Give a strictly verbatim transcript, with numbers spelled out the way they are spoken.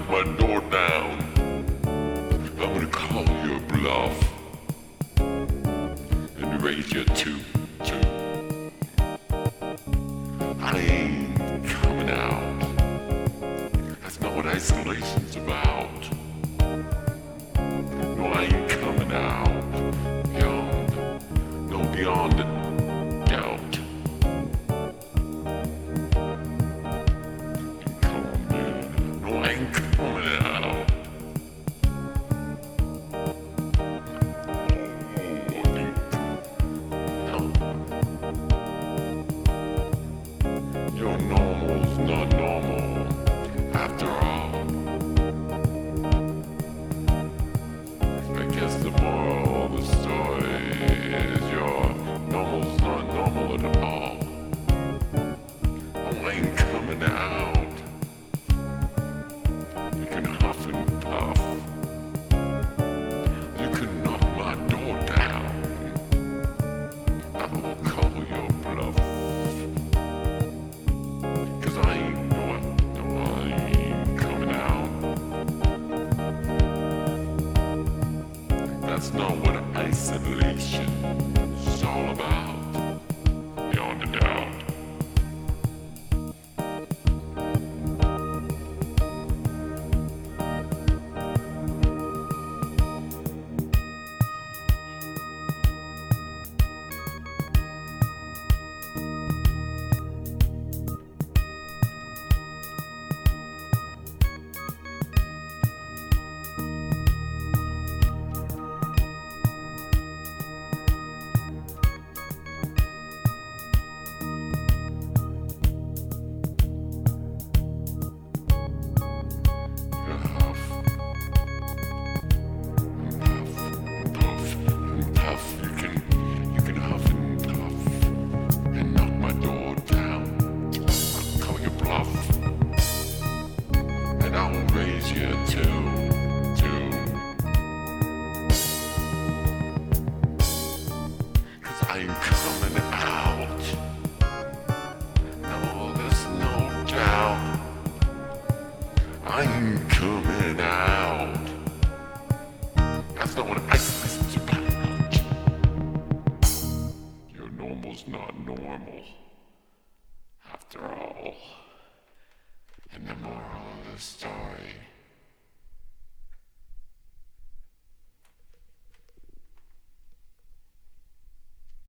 knock my door down. I'm gonna call your bluff and raise you two, two. I ain't coming out. That's not what isolation's about. No, I ain't coming out. Beyond, no, beyond a doubt. I ain't coming out. Your normal's not normal after all. I guess the moral of the story is your normal's not normal at all. I ain't coming out. You can huff and puff. You can knock my door down. I will call your bluff. Cause I ain't, no, no, I ain't coming out. That's not what isolation's all about. Beyond a doubt. You too, too. Cause I ain't coming out. No, there's no doubt. I ain't coming out. That's not what I was about. Your normal's not normal after all. And the moral of the story